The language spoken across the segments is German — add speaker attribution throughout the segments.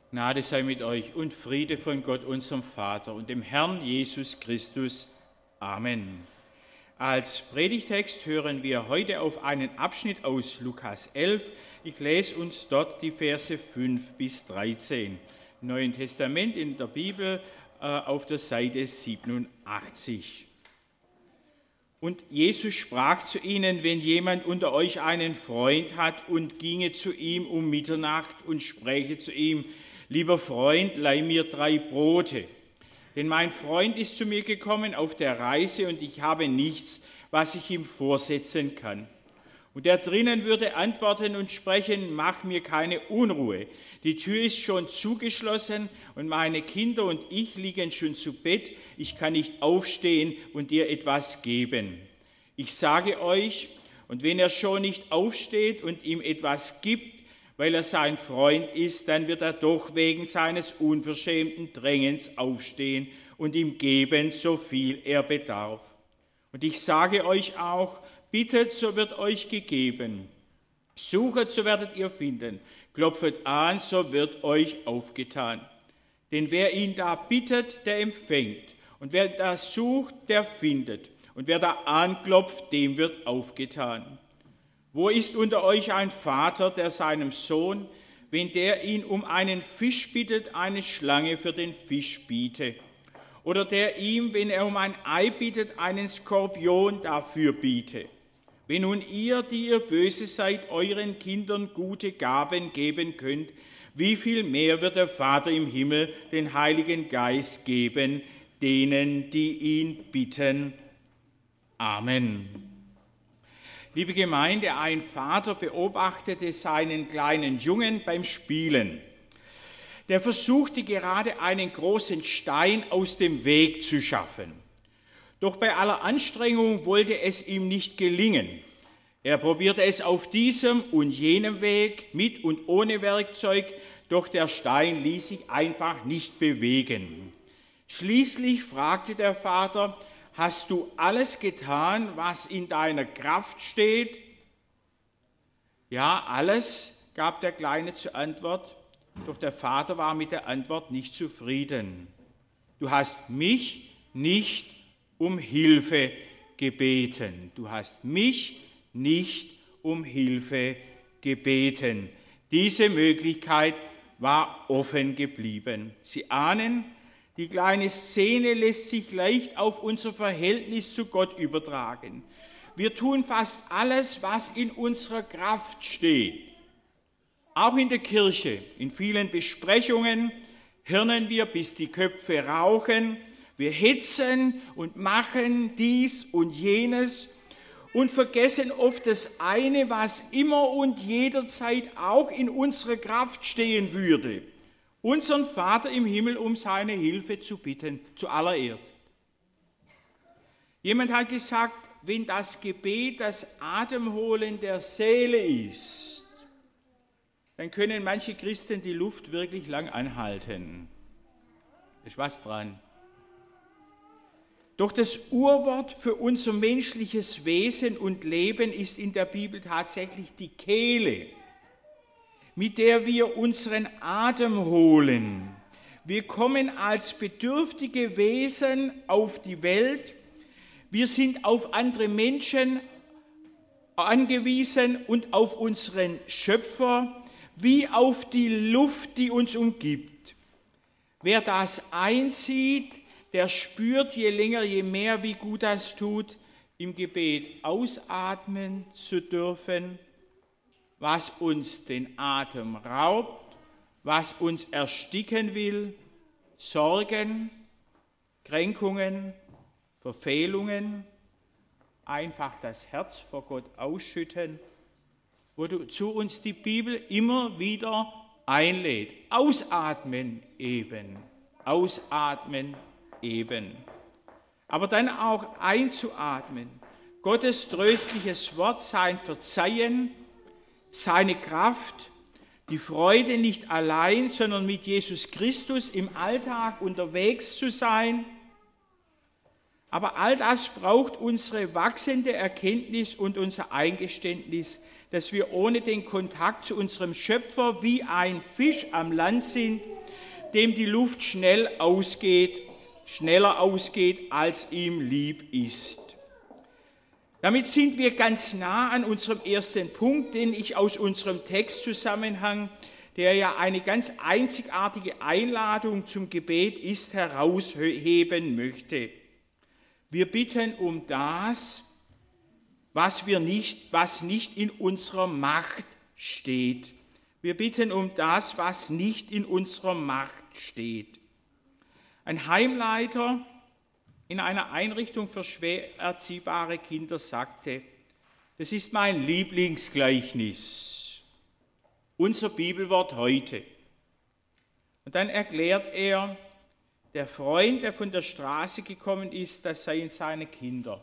Speaker 1: Gnade sei mit euch und Friede von Gott, unserem Vater und dem Herrn Jesus Christus. Amen. Als Predigtext hören wir heute auf einen Abschnitt aus Lukas 11. Ich lese uns dort die Verse 5 bis 13. Im Neuen Testament in der Bibel auf der Seite 87. Und Jesus sprach zu ihnen: Wenn jemand unter euch einen Freund hat und ginge zu ihm um Mitternacht und spräche zu ihm: Lieber Freund, leih mir 3 Brote, denn mein Freund ist zu mir gekommen auf der Reise und ich habe nichts, was ich ihm vorsetzen kann. Und der drinnen würde antworten und sprechen: Mach mir keine Unruhe, die Tür ist schon zugeschlossen und meine Kinder und ich liegen schon zu Bett, ich kann nicht aufstehen und dir etwas geben. Ich sage euch, und wenn er schon nicht aufsteht und ihm etwas gibt, weil er sein Freund ist, dann wird er doch wegen seines unverschämten Drängens aufstehen und ihm geben, so viel er bedarf. Und ich sage euch auch, bittet, so wird euch gegeben. Suchet, so werdet ihr finden. Klopfet an, so wird euch aufgetan. Denn wer ihn da bittet, der empfängt. Und wer da sucht, der findet. Und wer da anklopft, dem wird aufgetan. Wo ist unter euch ein Vater, der seinem Sohn, wenn der ihn um einen Fisch bittet, eine Schlange für den Fisch biete? Oder der ihm, wenn er um ein Ei bittet, einen Skorpion dafür biete? Wenn nun ihr, die ihr böse seid, euren Kindern gute Gaben geben könnt, wie viel mehr wird der Vater im Himmel den Heiligen Geist geben, denen, die ihn bitten? Amen. Liebe Gemeinde, ein Vater beobachtete seinen kleinen Jungen beim Spielen. Der versuchte gerade einen großen Stein aus dem Weg zu schaffen. Doch bei aller Anstrengung wollte es ihm nicht gelingen. Er probierte es auf diesem und jenem Weg, mit und ohne Werkzeug, doch der Stein ließ sich einfach nicht bewegen. Schließlich fragte der Vater: Hast du alles getan, was in deiner Kraft steht? Ja, alles, gab der Kleine zur Antwort, doch der Vater war mit der Antwort nicht zufrieden. Du hast mich nicht um Hilfe gebeten. Du hast mich nicht um Hilfe gebeten. Diese Möglichkeit war offen geblieben. Sie ahnen, die kleine Szene lässt sich leicht auf unser Verhältnis zu Gott übertragen. Wir tun fast alles, was in unserer Kraft steht. Auch in der Kirche, in vielen Besprechungen, hirnen wir, bis die Köpfe rauchen. Wir hetzen und machen dies und jenes und vergessen oft das eine, was immer und jederzeit auch in unserer Kraft stehen würde: unseren Vater im Himmel um seine Hilfe zu bitten, zuallererst. Jemand hat gesagt, wenn das Gebet das Atemholen der Seele ist, dann können manche Christen die Luft wirklich lang anhalten. Ist was dran. Doch das Urwort für unser menschliches Wesen und Leben ist in der Bibel tatsächlich die Kehle, mit der wir unseren Atem holen. Wir kommen als bedürftige Wesen auf die Welt. Wir sind auf andere Menschen angewiesen und auf unseren Schöpfer, wie auf die Luft, die uns umgibt. Wer das einsieht, der spürt je länger, je mehr, wie gut das tut, im Gebet ausatmen zu dürfen, was uns den Atem raubt, was uns ersticken will: Sorgen, Kränkungen, Verfehlungen, einfach das Herz vor Gott ausschütten, wozu uns die Bibel immer wieder einlädt. Ausatmen eben, ausatmen eben. Aber dann auch einzuatmen, Gottes tröstliches Wort, sein Verzeihen, seine Kraft, die Freude, nicht allein, sondern mit Jesus Christus im Alltag unterwegs zu sein. Aber all das braucht unsere wachsende Erkenntnis und unser Eingeständnis, dass wir ohne den Kontakt zu unserem Schöpfer wie ein Fisch am Land sind dem die Luft schneller ausgeht, als ihm lieb ist. Damit sind wir ganz nah an unserem ersten Punkt, den ich aus unserem Textzusammenhang, der ja eine ganz einzigartige Einladung zum Gebet ist, herausheben möchte. Wir bitten um das, was nicht in unserer Macht steht. Wir bitten um das, was nicht in unserer Macht steht. Ein Heimleiter in einer Einrichtung für schwer erziehbare Kinder sagte, das ist mein Lieblingsgleichnis, unser Bibelwort heute. Und dann erklärt er, der Freund, der von der Straße gekommen ist, das seien seine Kinder,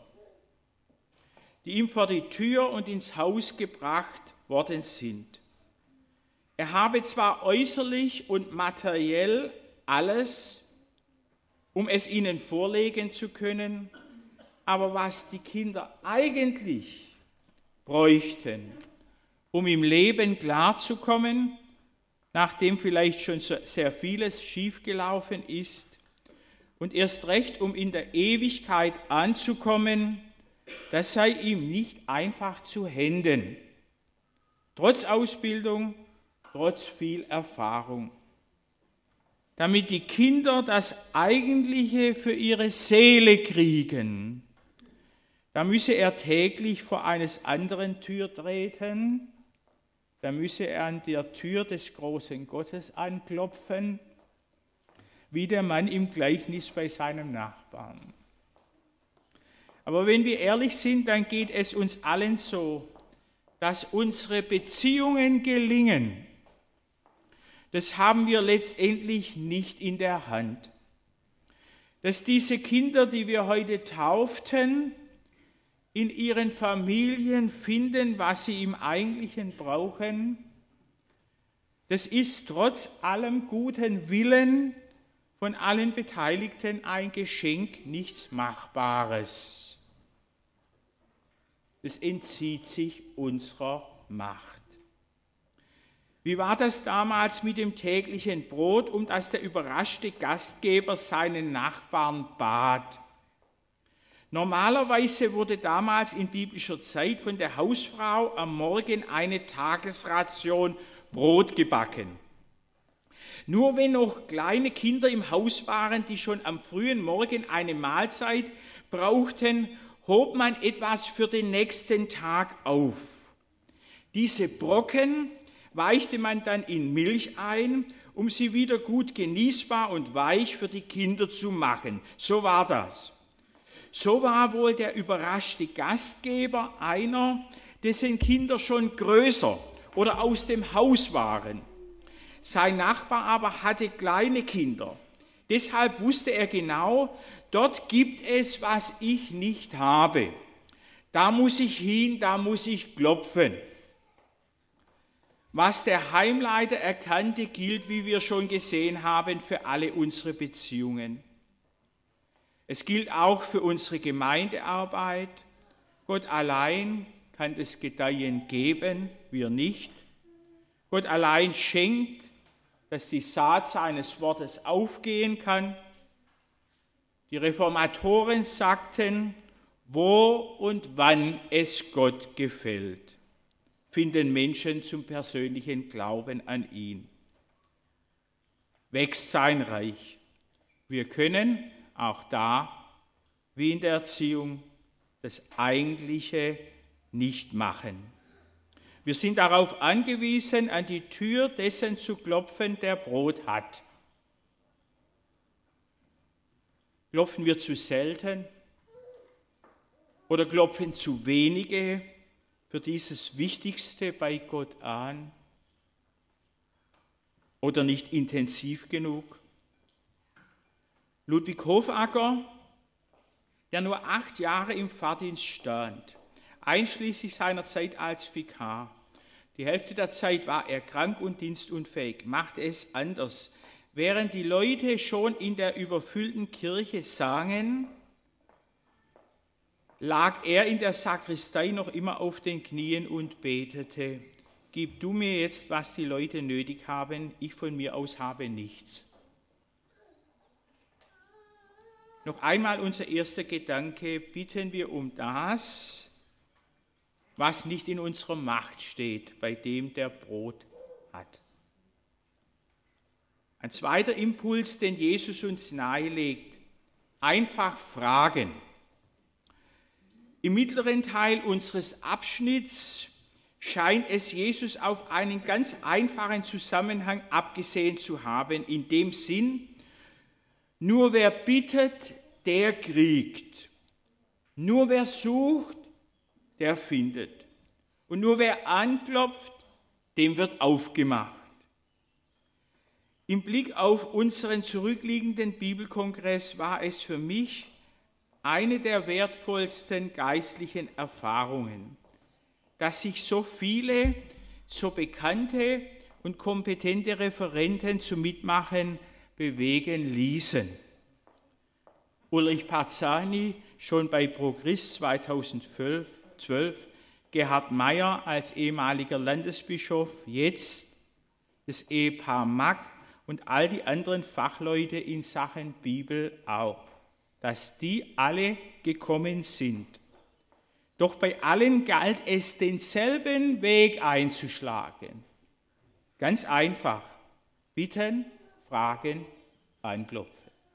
Speaker 1: die ihm vor die Tür und ins Haus gebracht worden sind. Er habe zwar äußerlich und materiell alles, um es ihnen vorlegen zu können, aber was die Kinder eigentlich bräuchten, um im Leben klarzukommen, nachdem vielleicht schon sehr vieles schiefgelaufen ist und erst recht, um in der Ewigkeit anzukommen, das sei ihm nicht einfach zu Händen, trotz Ausbildung, trotz viel Erfahrung. Damit die Kinder das Eigentliche für ihre Seele kriegen, da müsse er täglich vor eines anderen Tür treten, da müsse er an der Tür des großen Gottes anklopfen, wie der Mann im Gleichnis bei seinem Nachbarn. Aber wenn wir ehrlich sind, dann geht es uns allen so, dass unsere Beziehungen gelingen. Das haben wir letztendlich nicht in der Hand. Dass diese Kinder, die wir heute tauften, in ihren Familien finden, was sie im Eigentlichen brauchen, das ist trotz allem guten Willen von allen Beteiligten ein Geschenk, nichts Machbares. Das entzieht sich unserer Macht. Wie war das damals mit dem täglichen Brot, um das der überraschte Gastgeber seinen Nachbarn bat? Normalerweise wurde damals in biblischer Zeit von der Hausfrau am Morgen eine Tagesration Brot gebacken. Nur wenn noch kleine Kinder im Haus waren, die schon am frühen Morgen eine Mahlzeit brauchten, hob man etwas für den nächsten Tag auf. Diese Brocken weichte man dann in Milch ein, um sie wieder gut genießbar und weich für die Kinder zu machen. So war das. So war wohl der überraschte Gastgeber einer, dessen Kinder schon größer oder aus dem Haus waren. Sein Nachbar aber hatte kleine Kinder. Deshalb wusste er genau, dort gibt es, was ich nicht habe. Da muss ich hin, da muss ich klopfen. Was der Heimleiter erkannte, gilt, wie wir schon gesehen haben, für alle unsere Beziehungen. Es gilt auch für unsere Gemeindearbeit. Gott allein kann das Gedeihen geben, wir nicht. Gott allein schenkt, dass die Saat seines Wortes aufgehen kann. Die Reformatoren sagten, wo und wann es Gott gefällt, finden Menschen zum persönlichen Glauben an ihn. Wächst sein Reich. Wir können auch da, wie in der Erziehung, das Eigentliche nicht machen. Wir sind darauf angewiesen, an die Tür dessen zu klopfen, der Brot hat. Klopfen wir zu selten oder klopfen zu wenige für dieses Wichtigste bei Gott an oder nicht intensiv genug? Ludwig Hofacker, der nur 8 Jahre im Pfarrdienst stand, einschließlich seiner Zeit als Vikar. Die Hälfte der Zeit war er krank und dienstunfähig, machte es anders. Während die Leute schon in der überfüllten Kirche sangen, lag er in der Sakristei noch immer auf den Knien und betete, gib du mir jetzt, was die Leute nötig haben, ich von mir aus habe nichts. Noch einmal unser erster Gedanke: Bitten wir um das, was nicht in unserer Macht steht, bei dem der Brot hat. Ein zweiter Impuls, den Jesus uns nahelegt: einfach fragen. Im mittleren Teil unseres Abschnitts scheint es Jesus auf einen ganz einfachen Zusammenhang abgesehen zu haben, in dem Sinn: nur wer bittet, der kriegt. Nur wer sucht, der findet. Und nur wer anklopft, dem wird aufgemacht. Im Blick auf unseren zurückliegenden Bibelkongress war es für mich eine der wertvollsten geistlichen Erfahrungen, dass sich so viele, so bekannte und kompetente Referenten zum Mitmachen bewegen ließen. Ulrich Parzani schon bei ProChrist 2012, Gerhard Meyer als ehemaliger Landesbischof, jetzt das Ehepaar Mack und all die anderen Fachleute in Sachen Bibel auch, dass die alle gekommen sind. Doch bei allen galt es, denselben Weg einzuschlagen. Ganz einfach: bitten, fragen, anklopfen.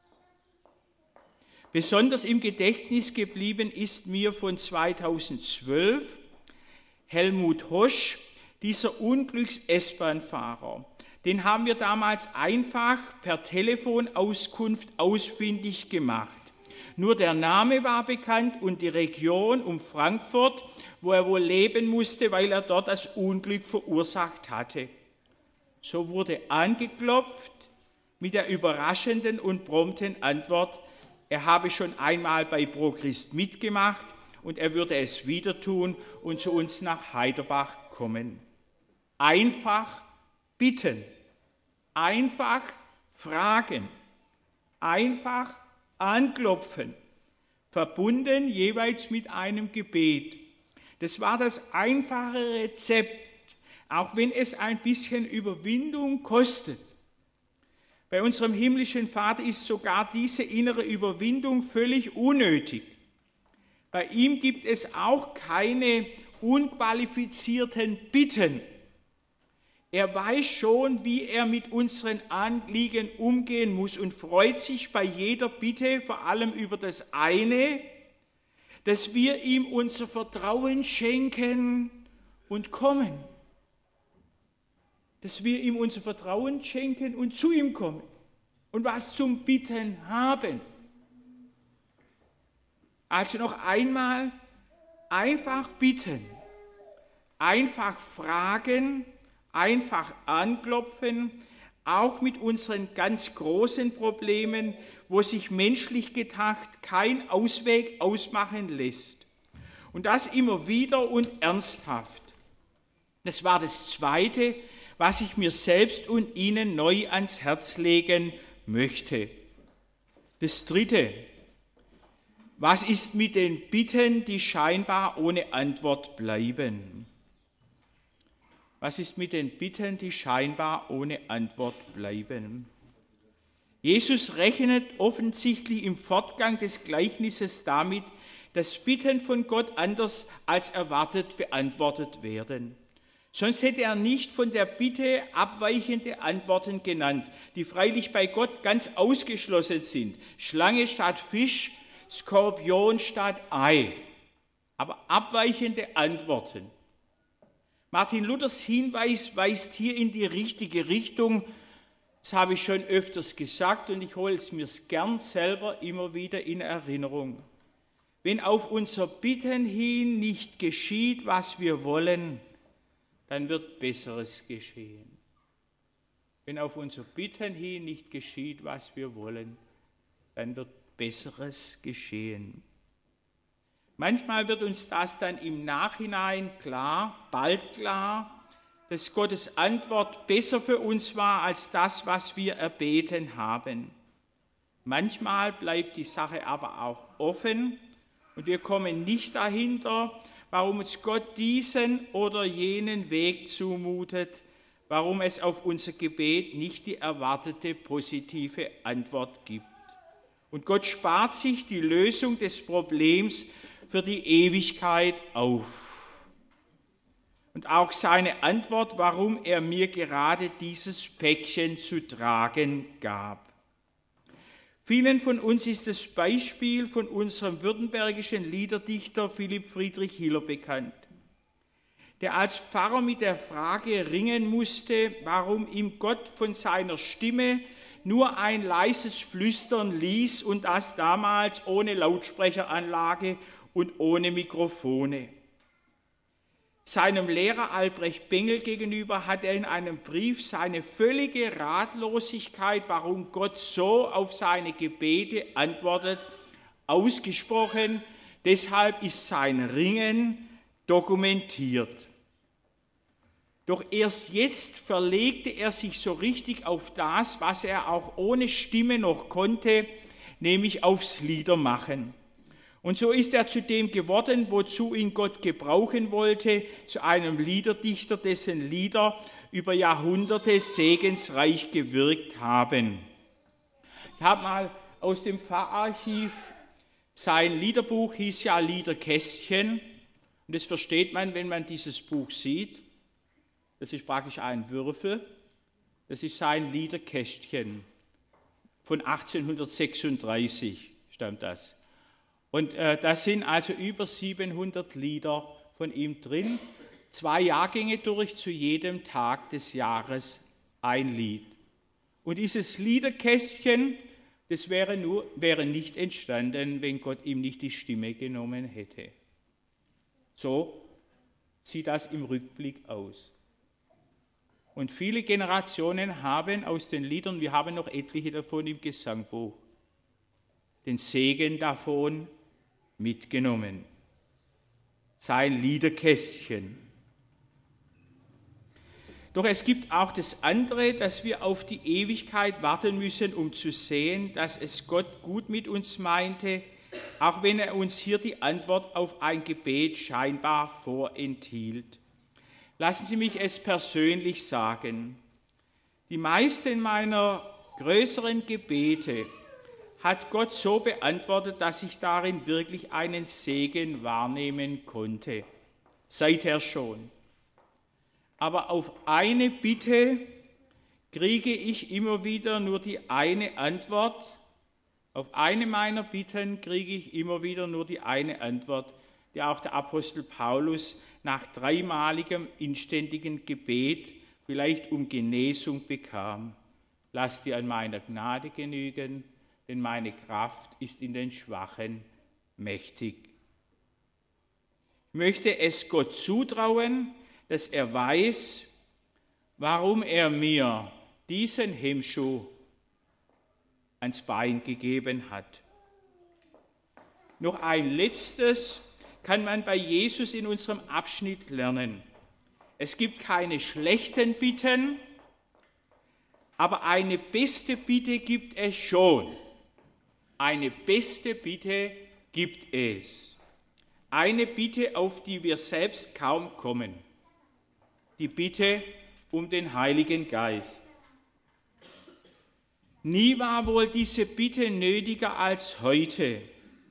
Speaker 1: Besonders im Gedächtnis geblieben ist mir von 2012 Helmut Hosch, dieser Unglücks-S-Bahn-Fahrer. Den haben wir damals einfach per Telefonauskunft ausfindig gemacht. Nur der Name war bekannt und die Region um Frankfurt, wo er wohl leben musste, weil er dort das Unglück verursacht hatte. So wurde angeklopft mit der überraschenden und prompten Antwort: Er habe schon einmal bei ProChrist mitgemacht und er würde es wieder tun und zu uns nach Heiderbach kommen. Einfach bitten, einfach fragen, einfach anklopfen, verbunden jeweils mit einem Gebet. Das war das einfache Rezept, auch wenn es ein bisschen Überwindung kostet. Bei unserem himmlischen Vater ist sogar diese innere Überwindung völlig unnötig. Bei ihm gibt es auch keine unqualifizierten Bitten. Er weiß schon, wie er mit unseren Anliegen umgehen muss und freut sich bei jeder Bitte vor allem über das eine, dass wir ihm unser Vertrauen schenken und kommen. Dass wir ihm unser Vertrauen schenken und zu ihm kommen und was zum Bitten haben. Also noch einmal: einfach bitten, einfach fragen, einfach anklopfen, auch mit unseren ganz großen Problemen, wo sich menschlich gedacht kein Ausweg ausmachen lässt. Und das immer wieder und ernsthaft. Das war das Zweite, was ich mir selbst und Ihnen neu ans Herz legen möchte. Das Dritte: Was ist mit den Bitten, die scheinbar ohne Antwort bleiben? Was ist mit den Bitten, die scheinbar ohne Antwort bleiben? Jesus rechnet offensichtlich im Fortgang des Gleichnisses damit, dass Bitten von Gott anders als erwartet beantwortet werden. Sonst hätte er nicht von der Bitte abweichende Antworten genannt, die freilich bei Gott ganz ausgeschlossen sind. Schlange statt Fisch, Skorpion statt Ei. Aber abweichende Antworten. Martin Luthers Hinweis weist hier in die richtige Richtung. Das habe ich schon öfters gesagt und ich hole es mir gern selber immer wieder in Erinnerung. Wenn auf unser Bitten hin nicht geschieht, was wir wollen, dann wird Besseres geschehen. Wenn auf unser Bitten hin nicht geschieht, was wir wollen, dann wird Besseres geschehen. Manchmal wird uns das dann im Nachhinein klar, bald klar, dass Gottes Antwort besser für uns war als das, was wir erbeten haben. Manchmal bleibt die Sache aber auch offen und wir kommen nicht dahinter, warum uns Gott diesen oder jenen Weg zumutet, warum es auf unser Gebet nicht die erwartete positive Antwort gibt. Und Gott spart sich die Lösung des Problems für die Ewigkeit auf. Und auch seine Antwort, warum er mir gerade dieses Päckchen zu tragen gab. Vielen von uns ist das Beispiel von unserem württembergischen Liederdichter Philipp Friedrich Hiller bekannt, der als Pfarrer mit der Frage ringen musste, warum ihm Gott von seiner Stimme nur ein leises Flüstern ließ und das damals ohne Lautsprecheranlage und ohne Mikrofone. Seinem Lehrer Albrecht Bengel gegenüber hat er in einem Brief seine völlige Ratlosigkeit, warum Gott so auf seine Gebete antwortet, ausgesprochen. Deshalb ist sein Ringen dokumentiert. Doch erst jetzt verlegte er sich so richtig auf das, was er auch ohne Stimme noch konnte, nämlich aufs Liedermachen. Und so ist er zu dem geworden, wozu ihn Gott gebrauchen wollte, zu einem Liederdichter, dessen Lieder über Jahrhunderte segensreich gewirkt haben. Ich habe mal aus dem Pfarrarchiv, sein Liederbuch hieß ja Liederkästchen, und das versteht man, wenn man dieses Buch sieht. Das ist praktisch ein Würfel, das ist sein Liederkästchen. Von 1836 stammt das. Und da sind also über 700 Lieder von ihm drin, 2 Jahrgänge durch, zu jedem Tag des Jahres ein Lied. Und dieses Liederkästchen, das wäre nicht entstanden, wenn Gott ihm nicht die Stimme genommen hätte. So sieht das im Rückblick aus. Und viele Generationen haben aus den Liedern, wir haben noch etliche davon im Gesangbuch, den Segen davon mitgenommen. Sein Liederkästchen. Doch es gibt auch das andere, dass wir auf die Ewigkeit warten müssen, um zu sehen, dass es Gott gut mit uns meinte, auch wenn er uns hier die Antwort auf ein Gebet scheinbar vorenthielt. Lassen Sie mich es persönlich sagen. Die meisten meiner größeren Gebete hat Gott so beantwortet, dass ich darin wirklich einen Segen wahrnehmen konnte. Seither schon. Aber auf eine Bitte kriege ich immer wieder nur die eine Antwort. Auf eine meiner Bitten kriege ich immer wieder nur die eine Antwort, die auch der Apostel Paulus nach 3-maligem inständigen Gebet vielleicht um Genesung bekam. Lass dir an meiner Gnade genügen, denn meine Kraft ist in den Schwachen mächtig. Ich möchte es Gott zutrauen, dass er weiß, warum er mir diesen Hemmschuh ans Bein gegeben hat. Noch ein letztes kann man bei Jesus in unserem Abschnitt lernen. Es gibt keine schlechten Bitten, aber eine beste Bitte gibt es schon. Eine beste Bitte gibt es. Eine Bitte, auf die wir selbst kaum kommen. Die Bitte um den Heiligen Geist. Nie war wohl diese Bitte nötiger als heute.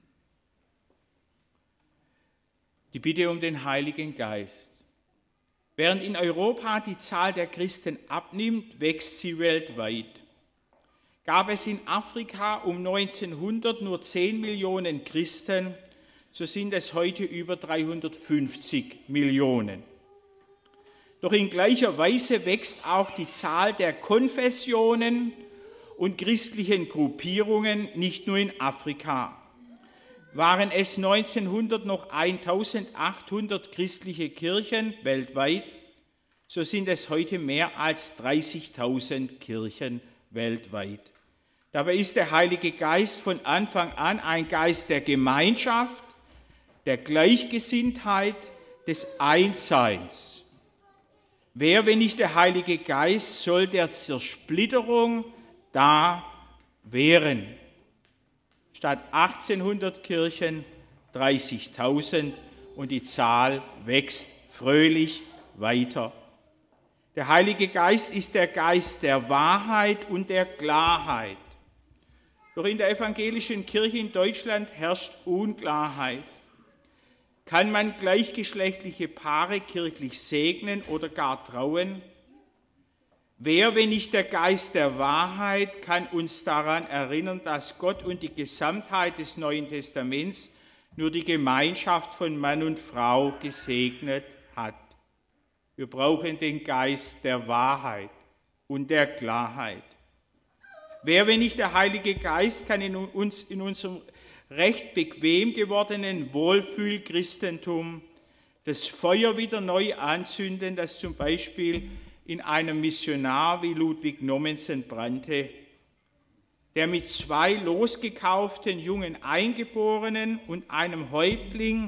Speaker 1: Die Bitte um den Heiligen Geist. Während in Europa die Zahl der Christen abnimmt, wächst sie weltweit. Gab es in Afrika um 1900 nur 10 Millionen Christen, so sind es heute über 350 Millionen. Doch in gleicher Weise wächst auch die Zahl der Konfessionen und christlichen Gruppierungen nicht nur in Afrika. Waren es 1900 noch 1800 christliche Kirchen weltweit, so sind es heute mehr als 30.000 Kirchen weltweit. Dabei ist der Heilige Geist von Anfang an ein Geist der Gemeinschaft, der Gleichgesinntheit, des Einsseins. Wer, wenn nicht der Heilige Geist, soll der Zersplitterung da wehren? Statt 1800 Kirchen 30.000 und die Zahl wächst fröhlich weiter. Der Heilige Geist ist der Geist der Wahrheit und der Klarheit. Doch in der evangelischen Kirche in Deutschland herrscht Unklarheit. Kann man gleichgeschlechtliche Paare kirchlich segnen oder gar trauen? Wer, wenn nicht der Geist der Wahrheit, kann uns daran erinnern, dass Gott und die Gesamtheit des Neuen Testaments nur die Gemeinschaft von Mann und Frau gesegnet hat? Wir brauchen den Geist der Wahrheit und der Klarheit. Wer, wenn nicht der Heilige Geist, kann in unserem recht bequem gewordenen Wohlfühl-Christentum das Feuer wieder neu anzünden, das zum Beispiel in einem Missionar wie Ludwig Nommensen brannte, der mit 2 losgekauften jungen Eingeborenen und einem Häuptling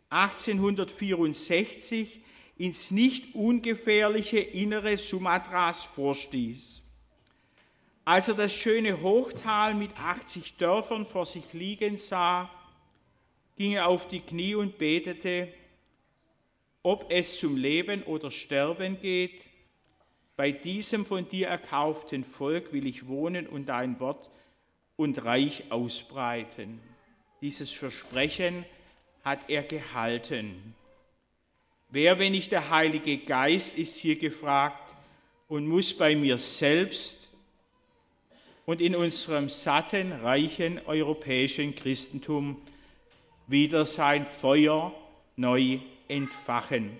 Speaker 1: 1864 ins nicht ungefährliche Innere Sumatras vorstieß. Als er das schöne Hochtal mit 80 Dörfern vor sich liegen sah, ging er auf die Knie und betete: Ob es zum Leben oder Sterben geht, bei diesem von dir erkauften Volk will ich wohnen und dein Wort und Reich ausbreiten. Dieses Versprechen hat er gehalten. Wer, wenn nicht der Heilige Geist, ist hier gefragt und muss bei mir selbst und in unserem satten, reichen europäischen Christentum wieder sein Feuer neu entfachen.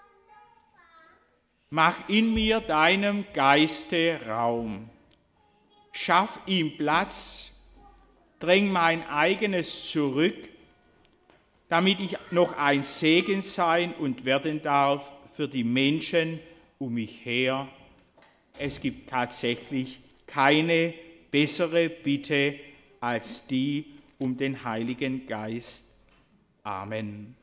Speaker 1: Mach in mir deinem Geiste Raum, schaff ihm Platz, dräng mein eigenes zurück, damit ich noch ein Segen sein und werden darf für die Menschen um mich her. Es gibt tatsächlich keine bessere Bitte als die um den Heiligen Geist. Amen.